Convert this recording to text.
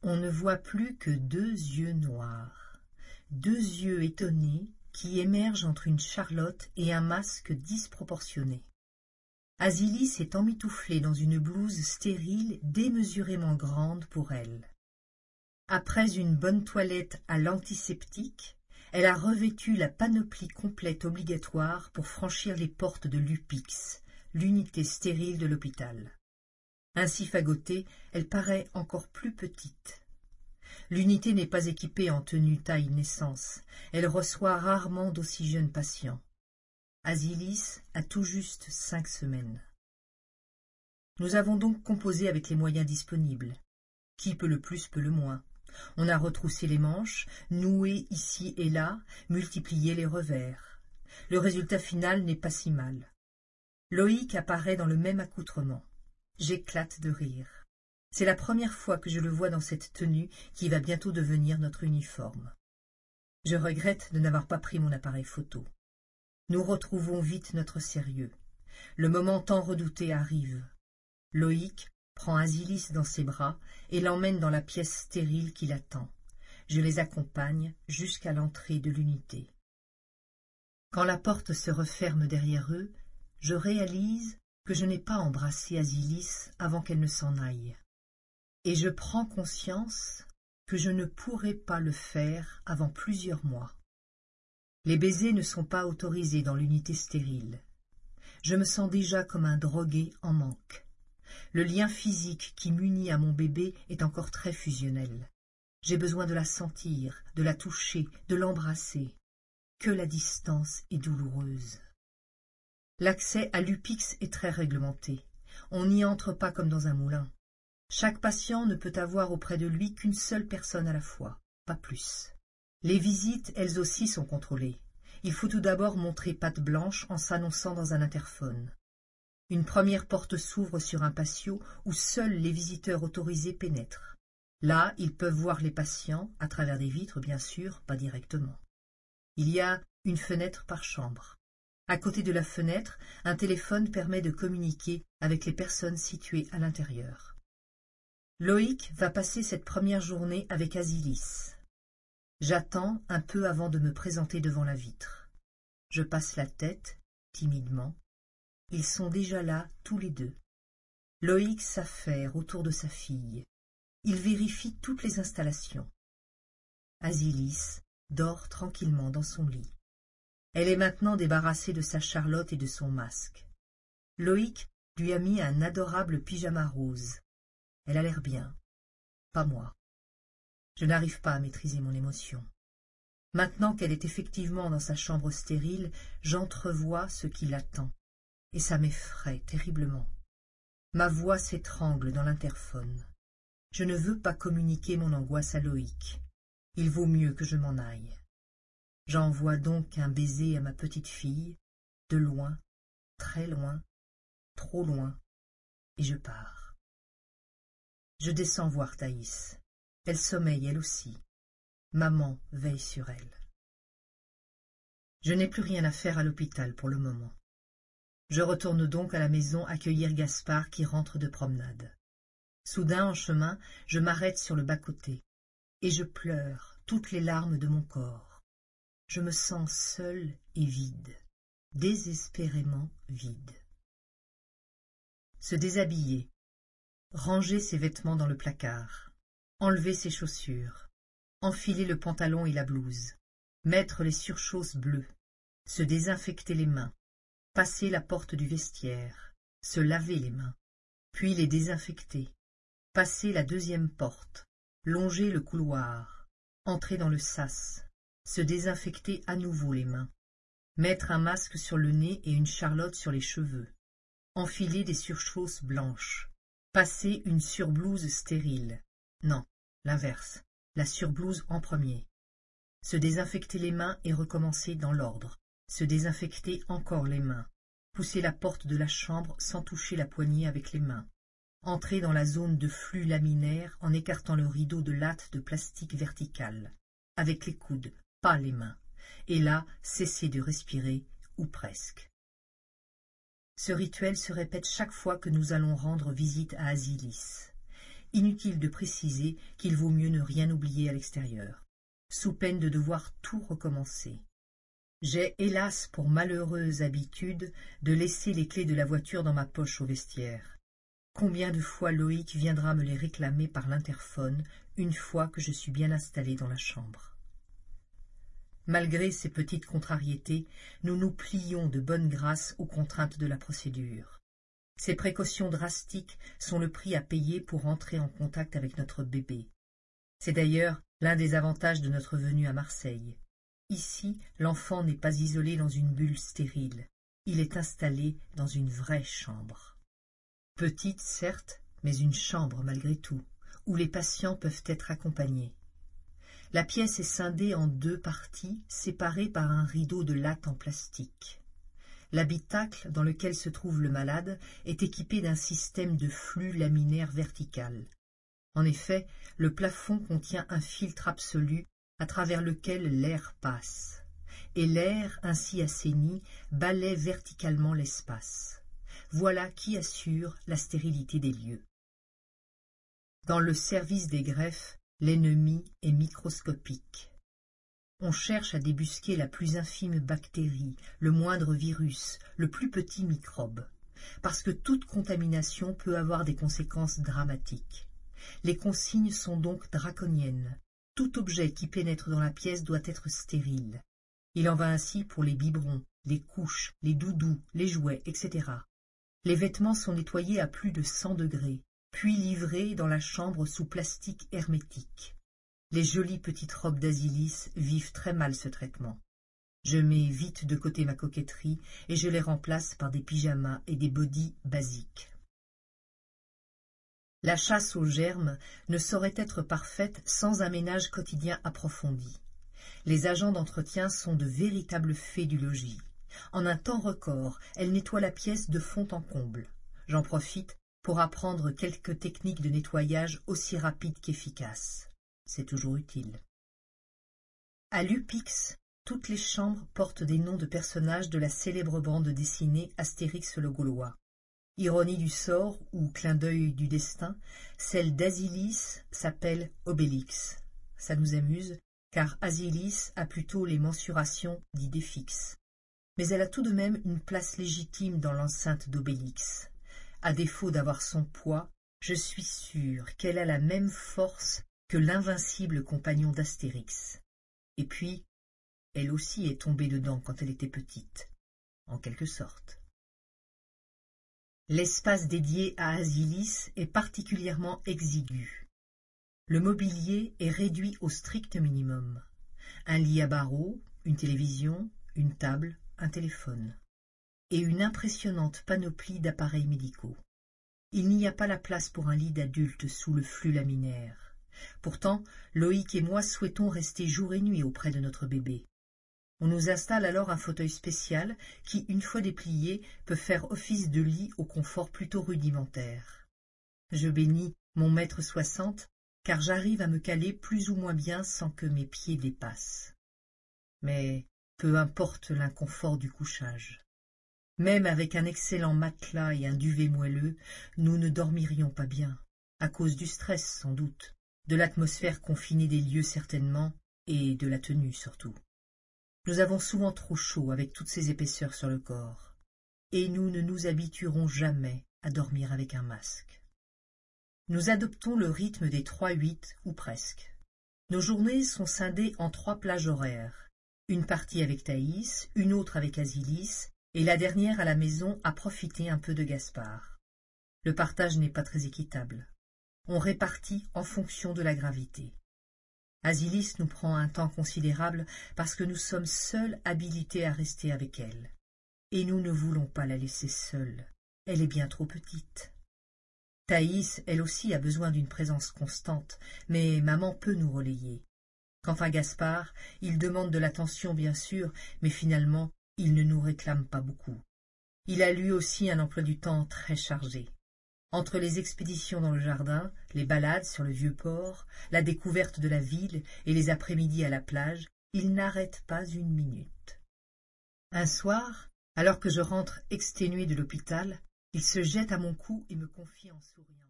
On ne voit plus que 2 yeux noirs, 2 yeux étonnés qui émergent entre une charlotte et un masque disproportionné. Asilis est emmitouflée dans une blouse stérile démesurément grande pour elle. Après une bonne toilette à l'antiseptique, elle a revêtu la panoplie complète obligatoire pour franchir les portes de l'UPIX, l'unité stérile de l'hôpital. Ainsi fagotée, elle paraît encore plus petite. L'unité n'est pas équipée en tenue taille naissance, elle reçoit rarement d'aussi jeunes patients. Asilis a tout juste 5 semaines. Nous avons donc composé avec les moyens disponibles. Qui peut le plus peut le moins. On a retroussé les manches, noué ici et là, multiplié les revers. Le résultat final n'est pas si mal. Loïc apparaît dans le même accoutrement. J'éclate de rire. C'est la première fois que je le vois dans cette tenue qui va bientôt devenir notre uniforme. Je regrette de n'avoir pas pris mon appareil photo. Nous retrouvons vite notre sérieux. Le moment tant redouté arrive. Loïc prend Asilis dans ses bras et l'emmène dans la pièce stérile qui l'attend. Je les accompagne jusqu'à l'entrée de l'unité. Quand la porte se referme derrière eux, je réalise que je n'ai pas embrassé Asilis avant qu'elle ne s'en aille. Et je prends conscience que je ne pourrai pas le faire avant plusieurs mois. Les baisers ne sont pas autorisés dans l'unité stérile. Je me sens déjà comme un drogué en manque. Le lien physique qui m'unit à mon bébé est encore très fusionnel. J'ai besoin de la sentir, de la toucher, de l'embrasser. Que la distance est douloureuse. L'accès à l'UPIX est très réglementé. On n'y entre pas comme dans un moulin. Chaque patient ne peut avoir auprès de lui qu'une seule personne à la fois, pas plus. Les visites, elles aussi, sont contrôlées. Il faut tout d'abord montrer patte blanche en s'annonçant dans un interphone. Une première porte s'ouvre sur un patio où seuls les visiteurs autorisés pénètrent. Là, ils peuvent voir les patients, à travers des vitres bien sûr, pas directement. Il y a une fenêtre par chambre. À côté de la fenêtre, un téléphone permet de communiquer avec les personnes situées à l'intérieur. Loïc va passer cette première journée avec Asilis. J'attends un peu avant de me présenter devant la vitre. Je passe la tête, timidement. Ils sont déjà là, tous les deux. Loïc s'affaire autour de sa fille. Il vérifie toutes les installations. Asilis dort tranquillement dans son lit. Elle est maintenant débarrassée de sa charlotte et de son masque. Loïc lui a mis un adorable pyjama rose. Elle a l'air bien. Pas moi. Je n'arrive pas à maîtriser mon émotion. Maintenant qu'elle est effectivement dans sa chambre stérile, j'entrevois ce qui l'attend. Et ça m'effraie terriblement. Ma voix s'étrangle dans l'interphone. Je ne veux pas communiquer mon angoisse à Loïc. Il vaut mieux que je m'en aille. J'envoie donc un baiser à ma petite fille, de loin, très loin, trop loin, et je pars. Je descends voir Thaïs. Elle sommeille elle aussi. Maman veille sur elle. Je n'ai plus rien à faire à l'hôpital pour le moment. Je retourne donc à la maison accueillir Gaspard qui rentre de promenade. Soudain, en chemin, je m'arrête sur le bas-côté, et je pleure toutes les larmes de mon corps. Je me sens seule et vide, désespérément vide. Se déshabiller, ranger ses vêtements dans le placard, enlever ses chaussures, enfiler le pantalon et la blouse, mettre les surchausses bleues, se désinfecter les mains, passer la porte du vestiaire, se laver les mains, puis les désinfecter, passer la deuxième porte, longer le couloir, entrer dans le sas, se désinfecter à nouveau les mains, mettre un masque sur le nez et une charlotte sur les cheveux, enfiler des surchausses blanches, passer une surblouse stérile. Non, l'inverse, la surblouse en premier. Se désinfecter les mains et recommencer dans l'ordre. Se désinfecter encore les mains. Pousser la porte de la chambre sans toucher la poignée avec les mains. Entrer dans la zone de flux laminaire en écartant le rideau de latte de plastique vertical. Avec les coudes, pas les mains. Et là, cesser de respirer, ou presque. Ce rituel se répète chaque fois que nous allons rendre visite à Asilis. Inutile de préciser qu'il vaut mieux ne rien oublier à l'extérieur, sous peine de devoir tout recommencer. J'ai hélas pour malheureuse habitude de laisser les clés de la voiture dans ma poche au vestiaire. Combien de fois Loïc viendra me les réclamer par l'interphone une fois que je suis bien installée dans la chambre. Malgré ces petites contrariétés, nous nous plions de bonne grâce aux contraintes de la procédure. Ces précautions drastiques sont le prix à payer pour entrer en contact avec notre bébé. C'est d'ailleurs l'un des avantages de notre venue à Marseille. Ici, l'enfant n'est pas isolé dans une bulle stérile. Il est installé dans une vraie chambre. Petite, certes, mais une chambre malgré tout, où les patients peuvent être accompagnés. La pièce est scindée en 2 parties, séparées par un rideau de latte en plastique. L'habitacle dans lequel se trouve le malade est équipé d'un système de flux laminaire vertical. En effet, le plafond contient un filtre absolu à travers lequel l'air passe, et l'air ainsi assaini balaie verticalement l'espace. Voilà qui assure la stérilité des lieux. Dans le service des greffes, l'ennemi est microscopique. On cherche à débusquer la plus infime bactérie, le moindre virus, le plus petit microbe, parce que toute contamination peut avoir des conséquences dramatiques. Les consignes sont donc draconiennes. Tout objet qui pénètre dans la pièce doit être stérile. Il en va ainsi pour les biberons, les couches, les doudous, les jouets, etc. Les vêtements sont nettoyés à plus de 100 degrés, puis livrés dans la chambre sous plastique hermétique. Les jolies petites robes d'Asilis vivent très mal ce traitement. Je mets vite de côté ma coquetterie et je les remplace par des pyjamas et des bodys basiques. La chasse aux germes ne saurait être parfaite sans un ménage quotidien approfondi. Les agents d'entretien sont de véritables fées du logis. En un temps record, elles nettoient la pièce de fond en comble. J'en profite pour apprendre quelques techniques de nettoyage aussi rapides qu'efficaces. C'est toujours utile. À l'UPIX, toutes les chambres portent des noms de personnages de la célèbre bande dessinée Astérix le Gaulois. Ironie du sort ou clin d'œil du destin, celle d'Asilis s'appelle Obélix. Ça nous amuse, car Asilis a plutôt les mensurations d'idées fixes. Mais elle a tout de même une place légitime dans l'enceinte d'Obélix. À défaut d'avoir son poids, je suis sûr qu'elle a la même force que l'invincible compagnon d'Astérix. Et puis, elle aussi est tombée dedans quand elle était petite, en quelque sorte. L'espace dédié à Asilis est particulièrement exigu. Le mobilier est réduit au strict minimum. Un lit à barreaux, une télévision, une table, un téléphone. Et une impressionnante panoplie d'appareils médicaux. Il n'y a pas la place pour un lit d'adulte sous le flux laminaire. Pourtant, Loïc et moi souhaitons rester jour et nuit auprès de notre bébé. On nous installe alors un fauteuil spécial qui, une fois déplié, peut faire office de lit au confort plutôt rudimentaire. Je bénis mon mètre 60, car j'arrive à me caler plus ou moins bien sans que mes pieds dépassent. Mais peu importe l'inconfort du couchage. Même avec un excellent matelas et un duvet moelleux, nous ne dormirions pas bien, à cause du stress sans doute, de l'atmosphère confinée des lieux certainement, et de la tenue surtout. Nous avons souvent trop chaud avec toutes ces épaisseurs sur le corps, et nous ne nous habituerons jamais à dormir avec un masque. Nous adoptons le rythme des 3-8 ou presque. Nos journées sont scindées en 3 plages horaires, une partie avec Thaïs, une autre avec Asilis, et la dernière à la maison à profiter un peu de Gaspard. Le partage n'est pas très équitable. On répartit en fonction de la gravité. Asilis nous prend un temps considérable parce que nous sommes seuls habilités à rester avec elle. Et nous ne voulons pas la laisser seule. Elle est bien trop petite. Thaïs, elle aussi, a besoin d'une présence constante, mais maman peut nous relayer. Quant à Gaspard, il demande de l'attention bien sûr, mais finalement, il ne nous réclame pas beaucoup. Il a lui aussi un emploi du temps très chargé. Entre les expéditions dans le jardin, les balades sur le vieux port, la découverte de la ville et les après-midi à la plage, il n'arrête pas une minute. Un soir, alors que je rentre exténué de l'hôpital, il se jette à mon cou et me confie en souriant.